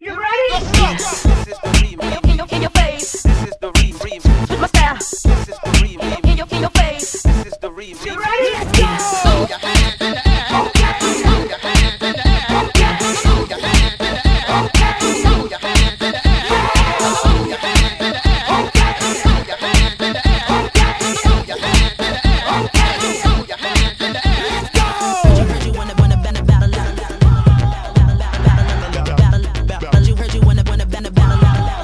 You ready? This is the remix. In your face. This is the remix. With my style. This is the remix. In your face. This is the remix. You ready? Let's go. Throw your hands in the air. Throw your hands in the air. Throw your hands in the air. Throw your hands in the air. Throw your hands in the air. Throw your hands in the air. Throw your hands in the air. Throw your hands in the air. Let's go. You wanna bend a battle, you heard you wanna bend a battle.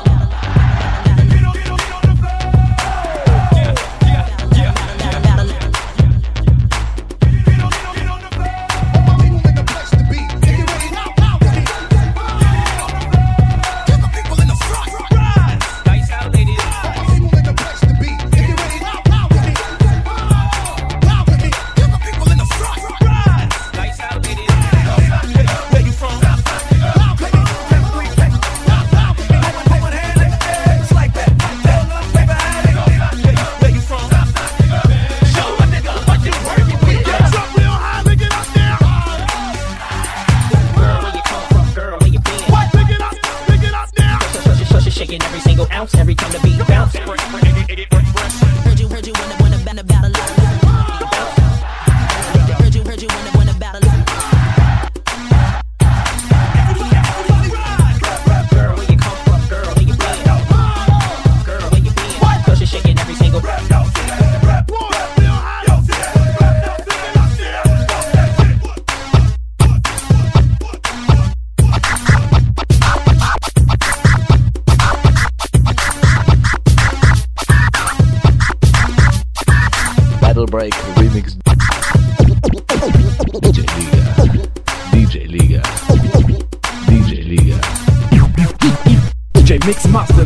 Shaking every single ounce, every time the beat bounce. Heard you wanna bend a battle. Heard you wanna battle. Girl, where you come from? Girl, where you been? Girl, where you been? Cause you're shaking every single. Battle Break Remix. DJ Liga. DJ Mix Master.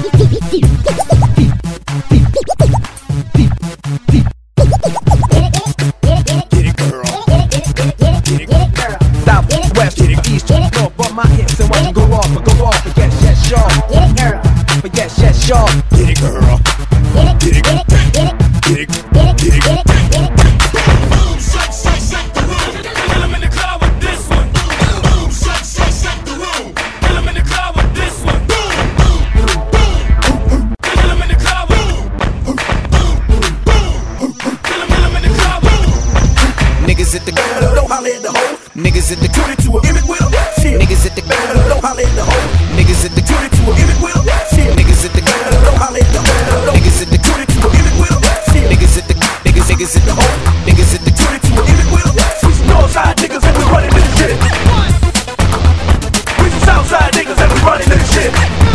South, west, east, north, bump my hips and watch them go off and yes, sure. Get it, girl. But yes, sure. Get it, girl. Get it, get it, get it, get it. Get it. Get it, get it, get it. Boom, shake the room. And I'm in the club with this one. Boom, shake the room. And I'm in the club with this one. Boom, and I'm in the club with. And I'm in the club with. Niggas at the Don't holler at the hoe. niggas at the Turn it to a gimmick with 'em. Shit. niggas at the Don't holler at the hoe. niggas at the Turn it to a gimmick with 'em. Shit. niggas at the Don't holler at the hoe. niggas at the Turn it to a gimmick with 'em. Shit. niggas at the niggas at the niggas at the Turn it to a gimmick with 'em. We some northside niggas and we running this shit. We some southside niggas and we running this shit.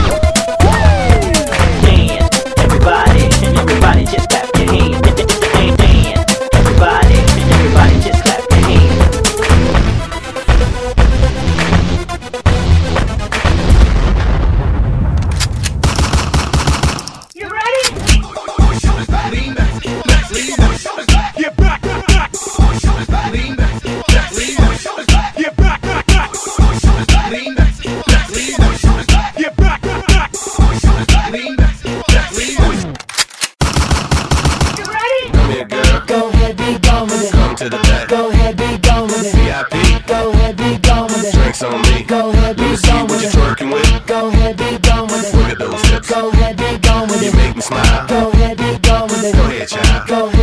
Dance, everybody just clap your hands. Dance, everybody just clap your hands. You ready? Lean back, lean back, get back, back. Lean back, lean back, get back, back. Lean back, lean back, get back, back. Lean back, lean back. You ready? Come here, girl. Go ahead, be gone with it. Come to the back. Go ahead, be gone with it. VIP, Go ahead, be gone with it. drinks on me. Go ahead, Let me be see gone what with you it. twerking with. Go ahead, be gone with it. Look at those hips. Go ahead, be gone with You it. make me smile. Go ahead, be gone with it. Go ahead, child. Go